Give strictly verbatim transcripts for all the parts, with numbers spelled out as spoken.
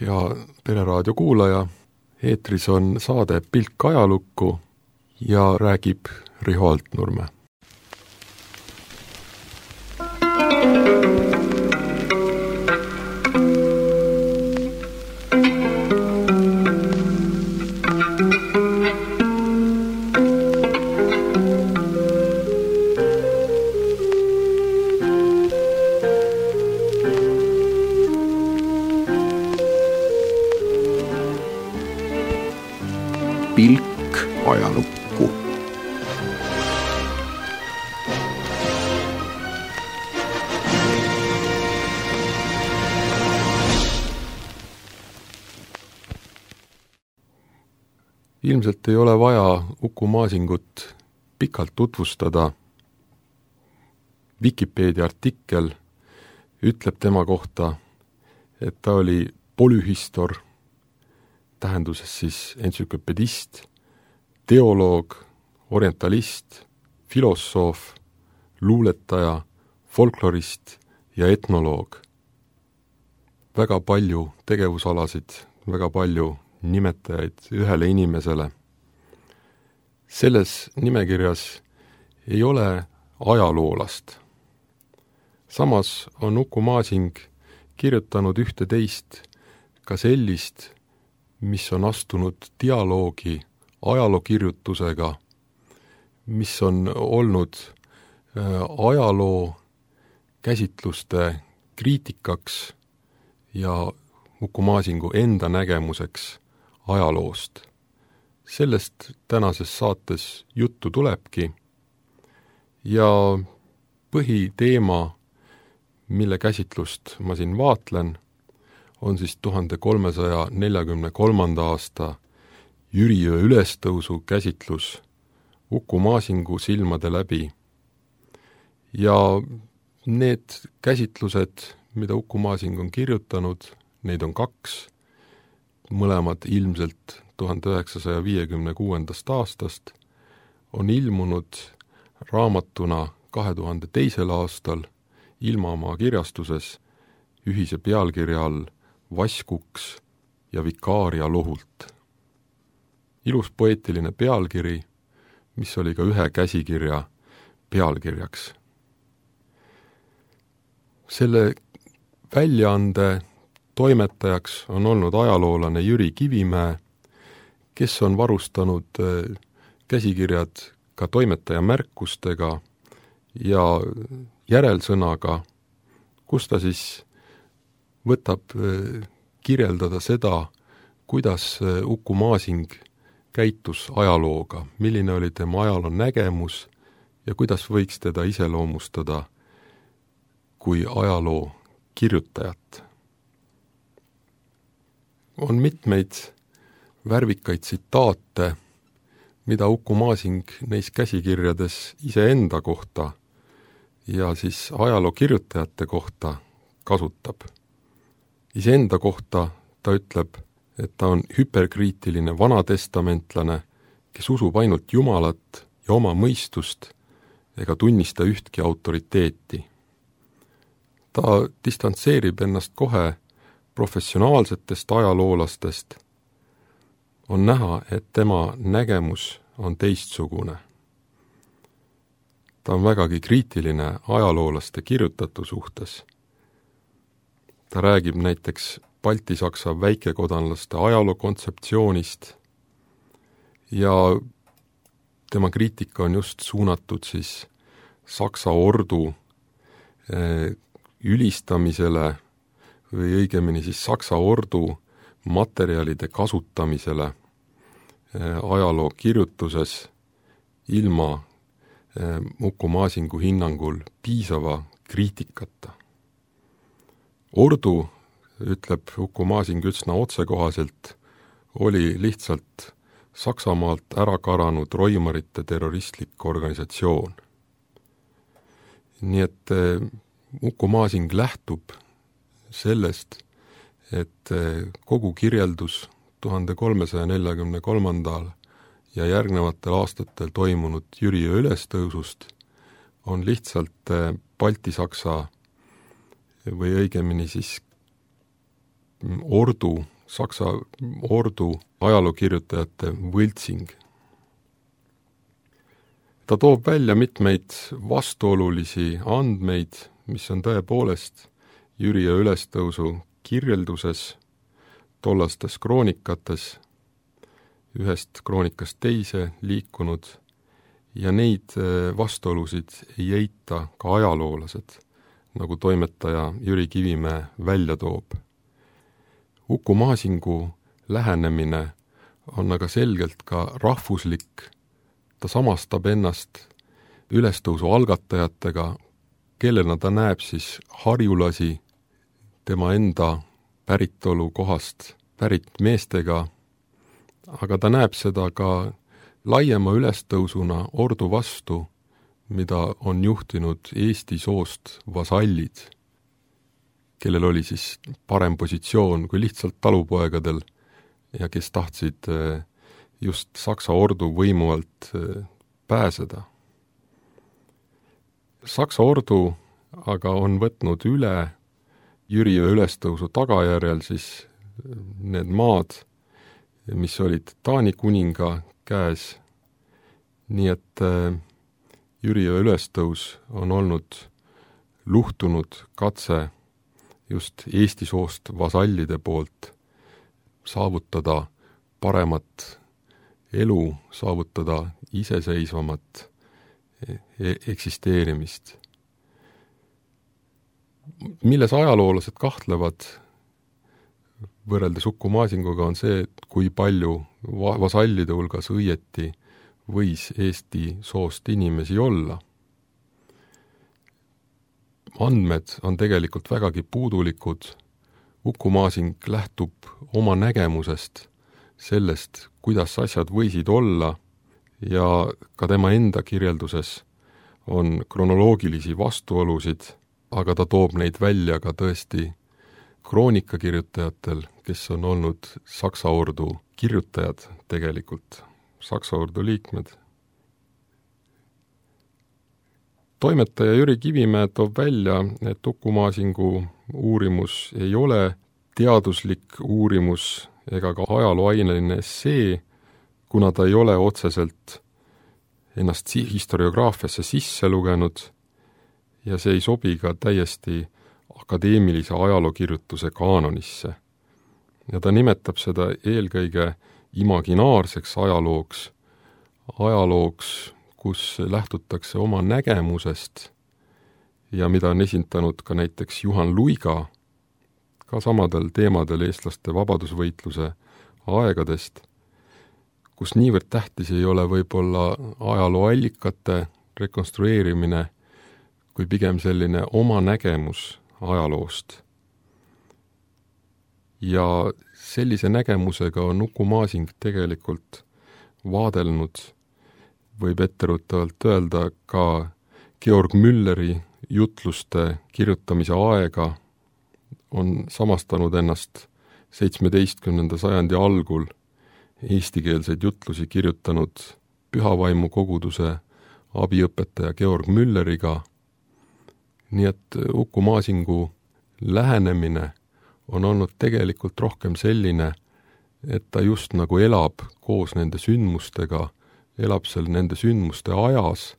hea Pereraadio kuulaja, eetris on saade Pilk ajalukku ja räägib Riho Altnurme. Pilk ajalukku. Ilmselt ei ole vaja Uku Masingut pikalt tutvustada. Wikipedia artikkel ütleb tema kohta, et ta oli polühistor, tähenduses siis entsüklopedist, teoloog, orientalist, filosoof, luuletaja, folklorist ja etnoloog. Väga palju tegevusalasid, väga palju nimetajaid ühele inimesele. Selles nimekirjas ei ole ajaloolast. Samas on Uku Masing kirjutanud ühte teist ka sellist, mis on astunud dialoogi ajalookirjutusega, mis on olnud ajaloo käsitluste kriitikaks ja Uku Masingu enda nägemuseks ajaloost. Sellest tänases saates juttu tulebki ja põhiteema, mille käsitlust ma siin vaatlen, on siis tuhande kolmesaja neljakümne kolmanda aasta Jüriöö ülestõusu käsitlus Uku Masingu silmade läbi. Ja need käsitlused, mida Uku Masing on kirjutanud, neid on kaks, mõlemad ilmselt tuhande üheksasaja viiekümne kuuendast aastast, on ilmunud raamatuna kahe tuhande teisel aastal Ilmamaa kirjastuses ühise pealkirja all Vaskuks ja Vikaaria lohult. Ilus poeetiline pealkiri, mis oli ka ühe käsikirja pealkirjaks. Selle väljaande toimetajaks on olnud ajaloolane Jüri Kivimäe, kes on varustanud käsikirjad ka toimetaja märkustega ja järelsõnaga, kus ta siis võtab kirjeldada seda, kuidas Uku Masing käitus ajalooga, milline oli tema ajaloo nägemus ja kuidas võiks teda iseloomustada kui ajaloo kirjutajat. On mitmeid värvikaid tsitaate, mida Uku Masing neis käsikirjades iseenda kohta ja siis ajaloo kirjutajate kohta kasutab. Iseenda kohta ta ütleb, et ta on hüperkriitiline vanatestamentlane, kes usub ainult Jumalat ja oma mõistust ega tunnista ühtki autoriteeti. Ta distantseerib ennast kohe professionaalsetest ajaloolastest. On näha, et tema nägemus on teistsugune. Ta on vägagi kriitiline ajaloolaste kirjutatu suhtes. Ta räägib näiteks baltisaksa väikekodanlaste ajalookontseptsioonist ja tema kriitika on just suunatud siis Saksa ordu ülistamisele või õigemini siis Saksa ordu materjalide kasutamisele ajaloo kirjutuses ilma Uku Masingu hinnangul piisava kriitikata. Ordu, ütleb Uku Masing üsna otsekohaselt, oli lihtsalt Saksamaalt ära karanud roimarite terroristlik organisatsioon. Nii et Uku Masing lähtub sellest, et kogu kirjeldus tuhande kolmesaja neljakümne kolmandal ja järgnevatel aastatel toimunud Jüriöö ülestõusust on lihtsalt baltisaksa või õigemini siis ordu, Saksa ordu ajalookirjutajate võltsing. Ta toob välja mitmeid vastuolulisi andmeid, mis on tõepoolest Jüriöö ülestõusu kirjelduses, tollastes kroonikates, ühest kroonikast teise liikunud, ja neid vastuolusid ei eita ka ajaloolased, nagu toimetaja Jüri Kivimäe välja toob. Uku Masingu lähenemine on aga selgelt ka rahvuslik, ta samastab ennast ülestõusu algatajatega, kellena ta näeb siis harjulasi tema enda päritolu kohast pärit meestega, aga ta näeb seda ka laiema ülestõusuna ordu vastu, mida on juhtinud Eesti soost vasallid, kellel oli siis parem positsioon kui lihtsalt talupoegadel ja kes tahtsid just Saksa ordu võimu alt pääseda. Saksa ordu aga on võtnud üle Jüriöö ülestõusu tagajärjel siis need maad, mis olid Taani kuninga käes, nii et Jüriöö ülestõus on olnud luhtunud katse just Eesti soost vasallide poolt saavutada paremat elu, saavutada iseseisvamat eksisteerimist. Milles ajaloolased kahtlevad võrreldes Uku Masinguga on see, et kui palju vasallide hulgas õieti võis Eesti soost inimesi olla. Andmed on tegelikult vägagi puudulikud. Uku Masing lähtub oma nägemusest sellest, kuidas asjad võisid olla, ja ka tema enda kirjelduses on kronoloogilisi vastuolusid, aga ta toob neid välja ka tõesti kroonikakirjutajatel, kes on olnud Saksa ordu kirjutajad tegelikult, Saksa ordu liikmed. Toimetaja Jüri Kivimäe toob välja, et Uku Masingu uurimus ei ole teaduslik uurimus ega ka ajalooaineline essee, kuna ta ei ole otseselt ennast historiograafiasse sisse lugenud ja see ei sobi ka täiesti akadeemilise ajalookirjutuse kaanonisse. Ja ta nimetab seda eelkõige imaginaarseks ajalooks, ajalooks, kus lähtutakse oma nägemusest ja mida on esindanud ka näiteks Juhan Luiga, ka samadel teemadel eestlaste vabadusvõitluse aegadest, kus niivõrd tähtis ei ole võib-olla ajalooallikate rekonstrueerimine, kui pigem selline oma nägemus ajaloost. Ja sellise nägemusega on Uku Masing tegelikult vaadelnud, võib etteruttavalt öelda, ka Georg Mülleri jutluste kirjutamise aega, on samastanud ennast seitsmeteistkümnenda sajandi algul eestikeelseid jutlusi kirjutanud Pühavaimu koguduse abiõpetaja Georg Mülleriga. Nii et Uku Masingu lähenemine on olnud tegelikult rohkem selline, et ta just nagu elab koos nende sündmustega, elab seal nende sündmuste ajas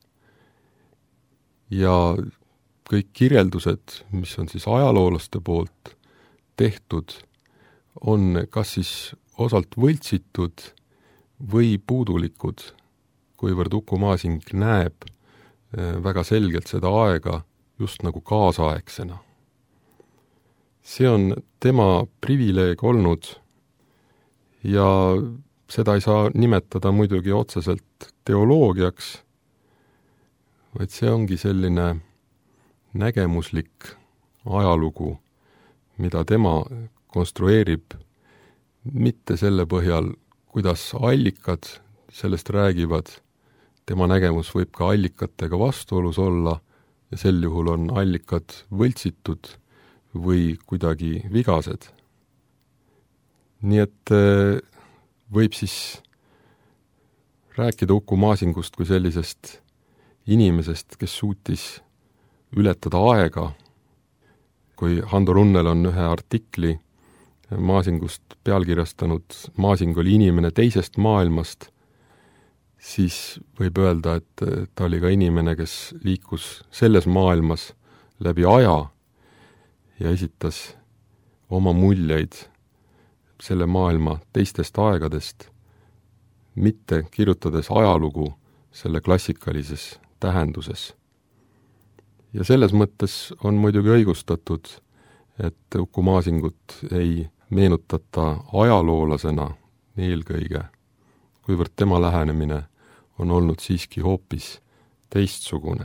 ja kõik kirjeldused, mis on siis ajaloolaste poolt tehtud, on kas siis osalt võltsitud või puudulikud, kuivõrd Uku Masing näeb väga selgelt seda aega just nagu kaasaegsena. See on tema privileeg olnud ja seda ei saa nimetada muidugi otseselt teoloogiaks, vaid see ongi selline nägemuslik ajalugu, mida tema konstrueerib mitte selle põhjal, kuidas allikad sellest räägivad, tema nägemus võib ka allikatega vastuolus olla ja sel juhul on allikad võltsitud või kuidagi vigased. Nii et võib siis rääkida Uku Masingust kui sellisest inimesest, kes suutis ületada aega. Kui Hando Runnel on ühe artikli Maasingust pealkirjastanud Maasing oli inimene teisest maailmast, siis võib öelda, et ta oli ka inimene, kes liikus selles maailmas läbi aja ja esitas oma muljeid selle maailma teistest aegadest, mitte kirjutades ajalugu selle klassikalises tähenduses. Ja selles mõttes on muidugi õigustatud, et Uku Maasingut ei meenutata ajaloolasena eelkõige, kuivõrd tema lähenemine on olnud siiski hoopis teistsugune.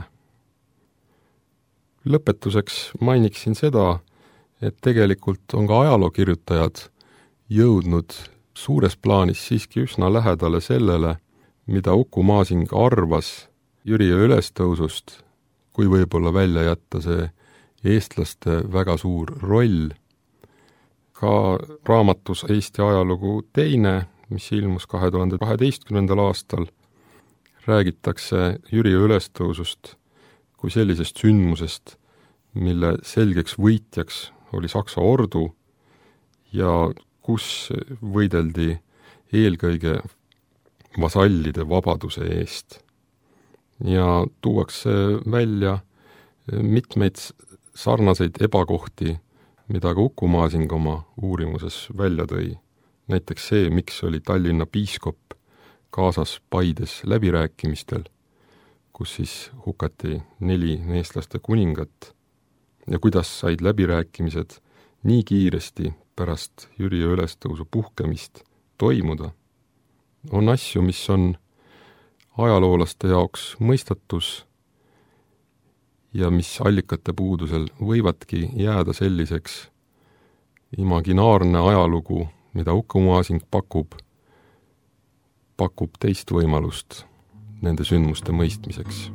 Lõpetuseks mainiksin seda, et tegelikult on ka ajalookirjutajad jõudnud suures plaanis siiski üsna lähedale sellele, mida Uku Maasing arvas Jüriöö ülestõusust, kui võib-olla välja jätta see eestlaste väga suur roll. Ka raamatus Eesti ajalugu teine, mis ilmus kahe tuhande kaheteistkümnendal aastal, räägitakse Jüriöö ülestõusust kui sellisest sündmusest, mille selgeks võitjaks oli Saksa ordu ja kus võideldi eelkõige vasallide vabaduse eest. Ja tuuakse välja mitmeid sarnaseid ebakohti, mida ka Uku Maasing oma uurimuses välja tõi. Näiteks see, miks oli Tallinna piiskop kaasas Paides läbirääkimistel, kus siis hukati neli eestlaste kuningat ja kuidas said läbirääkimised nii kiiresti pärast Jüriöö ülestõusu puhkemist toimuda. On asju, mis on ajaloolaste jaoks mõistatus ja mis allikate puudusel võivadki jääda selliseks imaginaarne ajalugu, mida Uku Maasing pakub, pakub teist võimalust nende sündmuste mõistmiseks.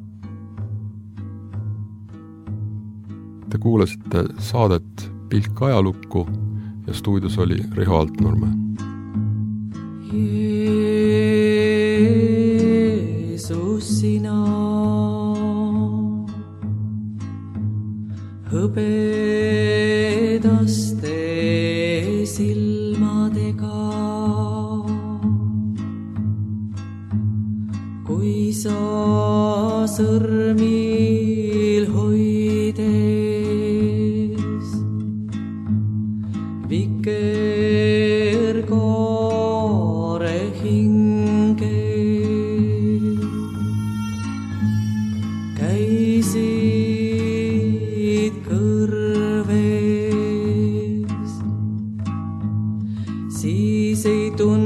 Te kuulasite saadet Pilk ajalukku ja stuudios oli Riho Altnurme. Jeesus, sina hõbedaste silmadega, kui sa sõrmil hoides vikerkaare hinge käisid kõrves, siis ei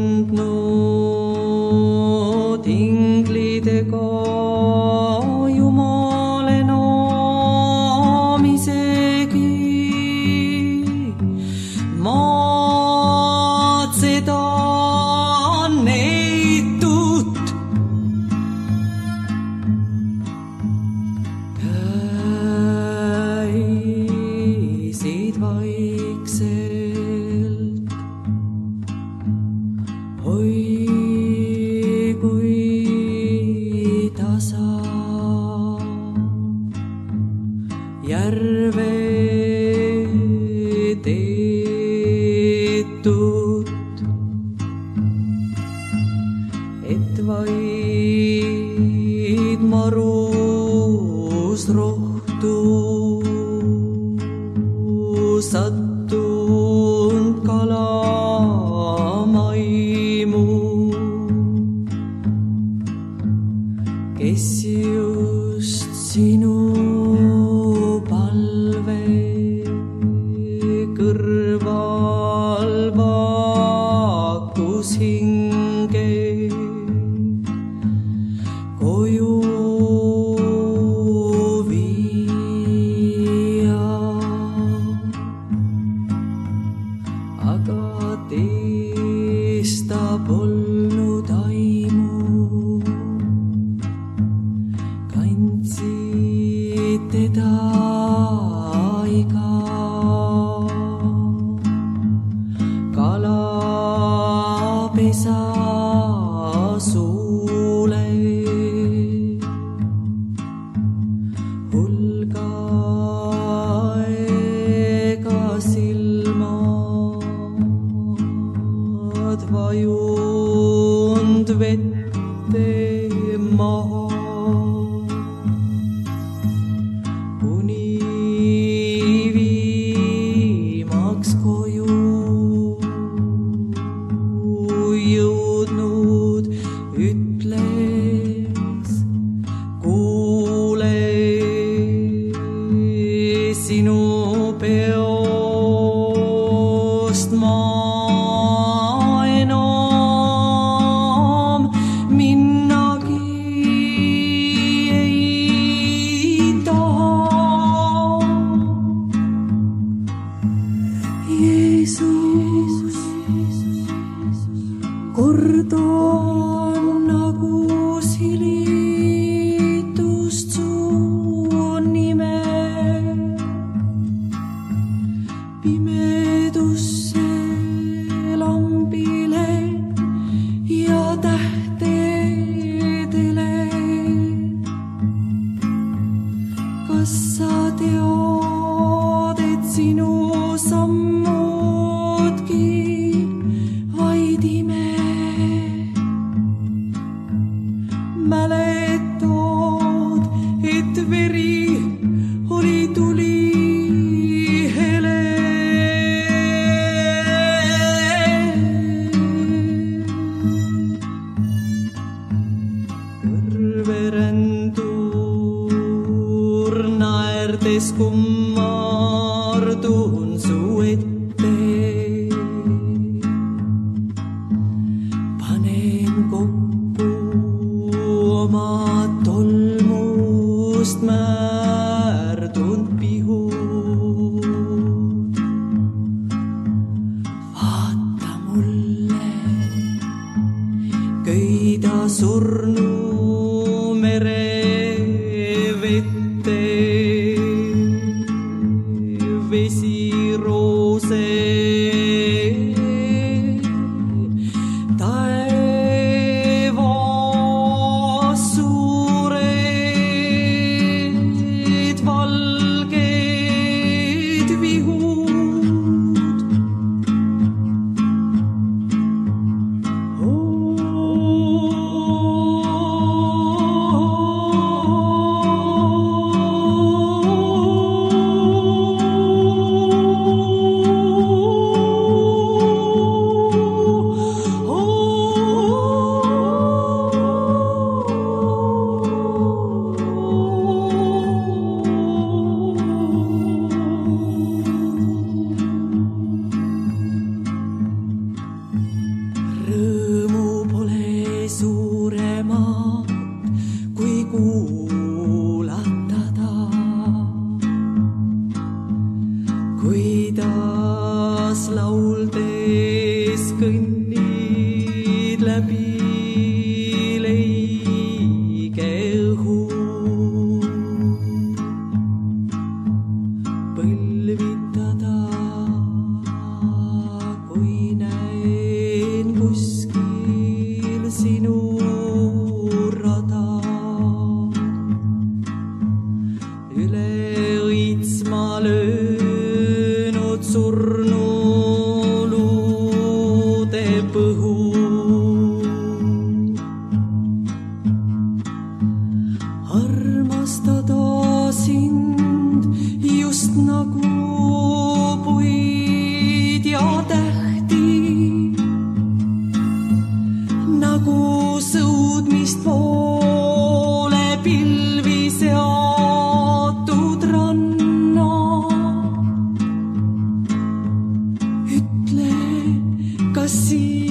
tundnud inglidega Jumal enam isegi maad seda neitut. Käisid vaikselt, oi kui tasa järve teetud, et vaid marus rohtu sattunud kalamaimu, kes just sinu palve kõrval vaakus hinge koju viia, aga teist ta polnud aimu. Kandsid teda iga kalapesa suule, hulga aega silma vajund vette maha. Kuni viimaks koju jõudnud ütles, kuule sinu peost ma enam minnagi ei taha. Jeesus, kord on nagu silitust su nime pimedusse lambile ja tähtedele. Kas sa tead, et sinu sammudki vaid ime? Mäletad, et veri oli tuli hele. Kõrverändur naerdes kummardun su ette. Panen kokku oma tolmust määrdunud pihud. Vaata mulle, köida surnu mere vette. Vesi roose taevas suured valged vihud. Rõõmu pole suuremat kui kuulata ta, kuidas lauldes kõnnid läbi leige õhu. Põlvitada, kui näen kuskil sinu rada. Üle õitsma löönud surnu luude põhu. Armastada sind just nagu puid ja tähti, nagu sõudmist poole pilvi seatud ranna. Ütle, kas siin